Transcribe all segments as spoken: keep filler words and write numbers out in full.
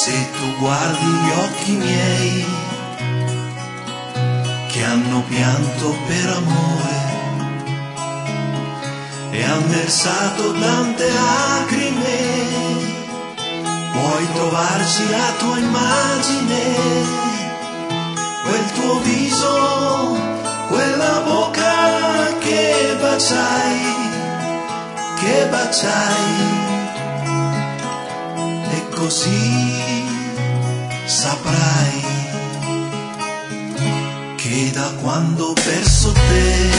Se tu guardi gli occhi miei che hanno pianto per amore e han versato tante lacrime, puoi trovarci la tua immagine, quel tuo viso, quella bocca che baciai, che baciai. E così saprai che da quando ho perso te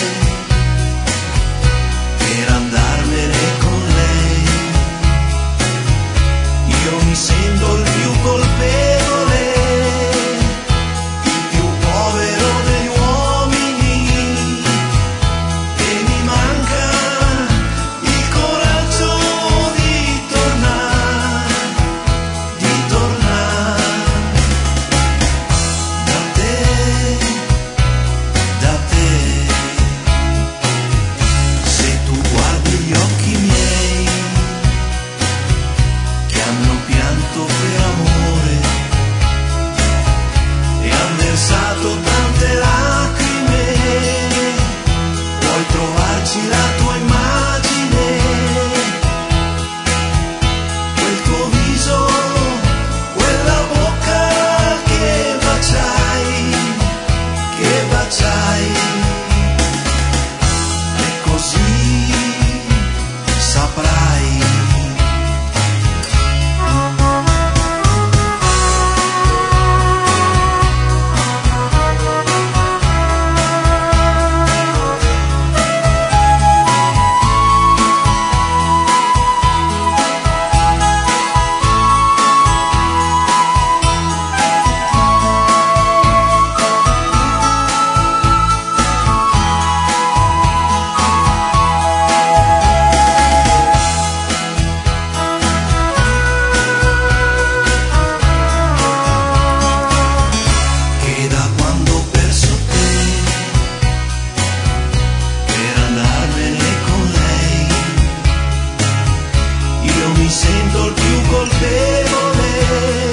per andarmene con lei io mi sento il più colpevole, il più povero degli uomini, e mi manca il coraggio di tornare, di tornare da te, da te. Se tu guardi gli occhi miei che hanno pianto per amore e han versato tante lacrime, puoi trovarci la tua immagine, quel tuo viso, quella bocca che baciai, che baciai. E così saprai che da quando ho perso te per andarmene con lei io mi sento il più colpevole,